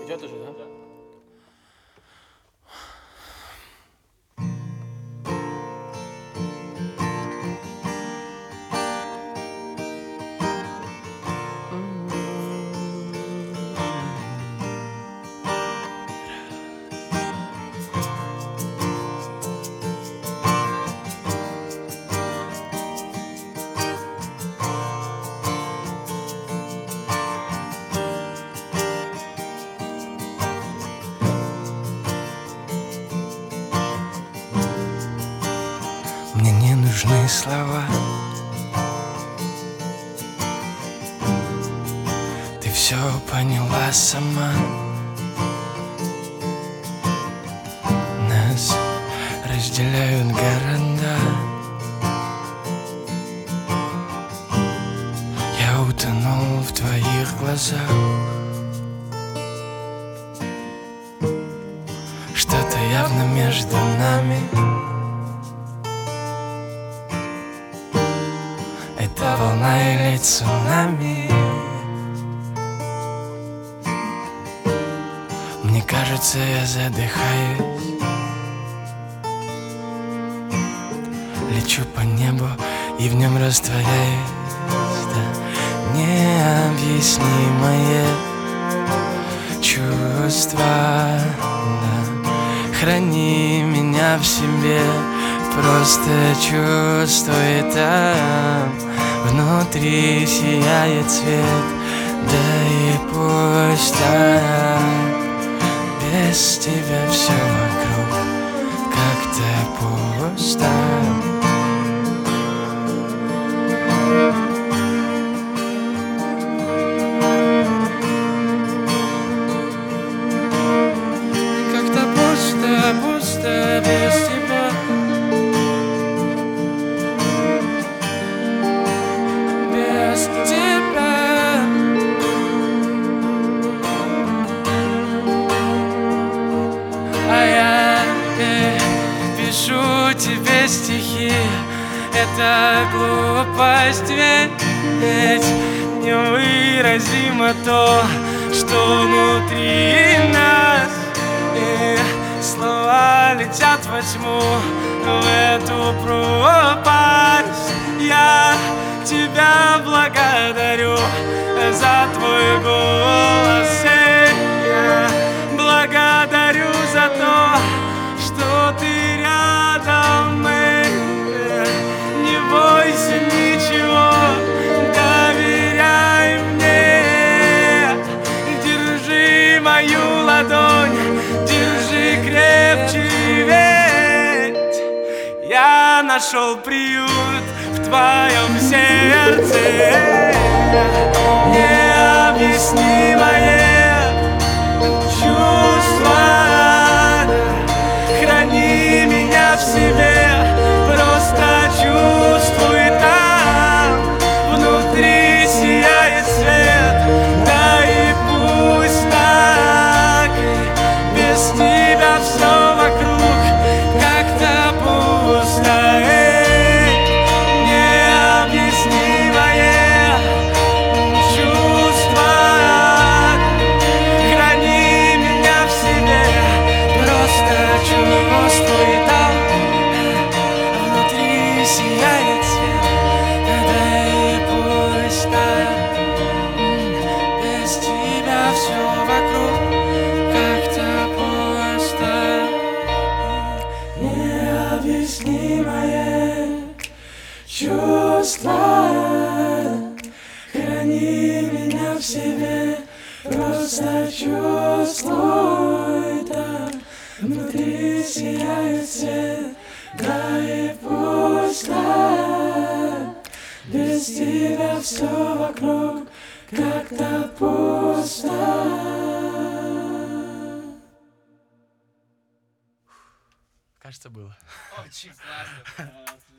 Идет уже, да? Мне не нужны слова. Ты все поняла сама. Нас разделяют города. Я утонул в твоих глазах. Что-то явно между нами. Это волна или цунами? Мне кажется, я задыхаюсь. Лечу по небу и в нем растворяюсь. Да, необъяснимое чувство, да. Храни меня в себе, просто чувствуй там. Внутри сияет свет, да и пусть так. Без тебя все вокруг как-то пусто. Как-то пусто, пусто без тебя. Без тебя. А я пишу тебе стихи. Это глупость, ведь невыразимо то, что внутри нас. И слова летят во тьму, в эту пропасть. Я тебя благодарю за твой голос. Я благодарю за то, что ты рядом. Не бойся ничего, доверяй мне. Держи мою ладонь, держи крепче, ведь я нашел приют в твоем сердце. Необъяснимое чувство, храни меня в себе, просто чувствуй там. Внутри сияет свет, да и пусть так. Без тебя все вокруг как-то пусто. Необъяснимое чувство, храни меня в себе, просто чувствуй там. Внутри сияет свет, да и пусть так. Без тебя все вокруг как-то пусто. Необъяснимое чувство, храни меня в себе, просто чувствуй там. Внутри сияет свет, да и пусть так. Без тебя все вокруг как-то пусто. Кажется, было. Очень классно.